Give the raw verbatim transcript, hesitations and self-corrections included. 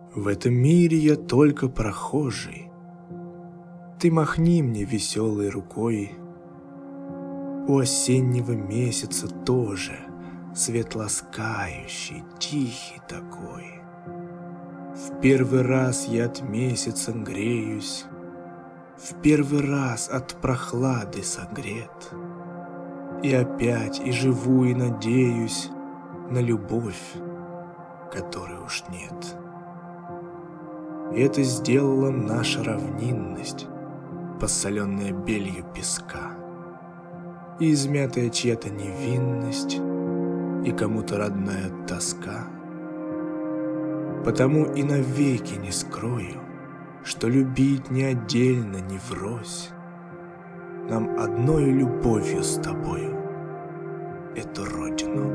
В этом мире я только прохожий. Ты махни мне веселой рукой. У осеннего месяца тоже свет ласкающий, тихий такой. В первый раз я от месяца греюсь, в первый раз от прохлады согрет. И опять и живу, и надеюсь на любовь, которой уж нет. Это сделала наша равнинность, посоленная белью песка, и измятая чья-то невинность, и кому-то родная тоска. Потому и навеки не скрою, что любить не отдельно, не врозь. Нам одною любовью с тобою эту родину